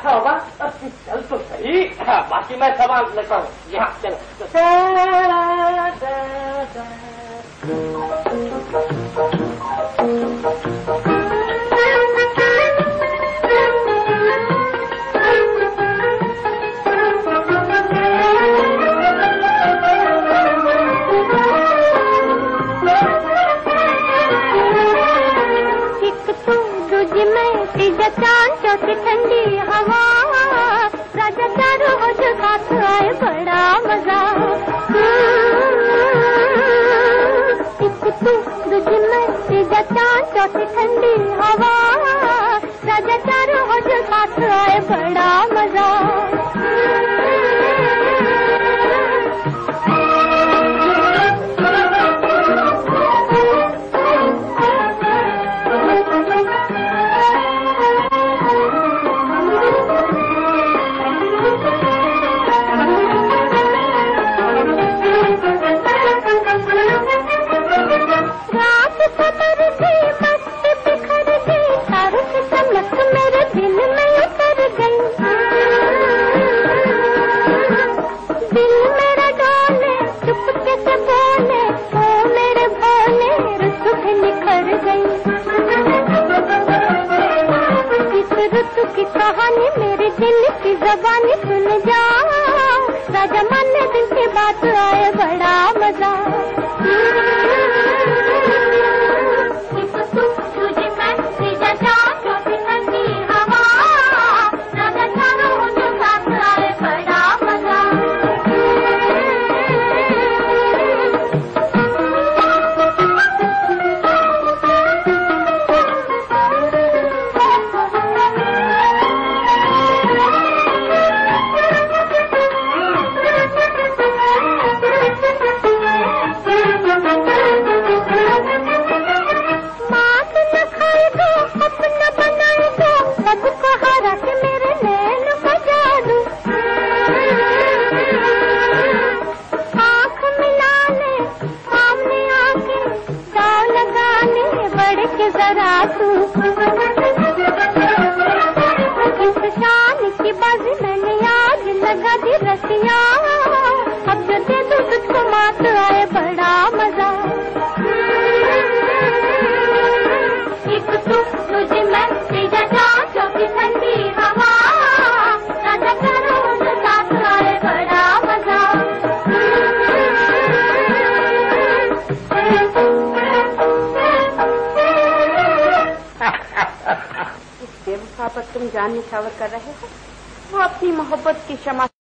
अच्छा होगा। चल तो सही, बाकी मैं सामान लेता हूँ। यहाँ चल। चांद चौथी ठंडी हवा, राजा चारों हो जो साथ आए बड़ा मजा। एक तू दूजी मैं तीजा चांद चौथी ठंडी हवा, राजा चारों हो जो साथ आए बड़ा मजा। की कहानी मेरे दिल की ज़बानी सुन जा, राजा मन दिल की बात आए बड़ा मजा। तुझे मैं तीजा चांद चौथी ठंडी हवा, राजा चारों हो जो साथ आए बड़ा मजा। जरा तू इस शान की बाजी मैंने आज लगा दी रसिया, अब जो दे दूं तुझको मात आए बड़ा मजा। एक तू तुझे मैं तीजा चांद चौथी ठंडी हवा, राजा चारों हो जो साथ आए बड़ा मजा। बेवफा पर तुम जान निछावर कर रहे हो, वो अपनी मोहब्बत की शमा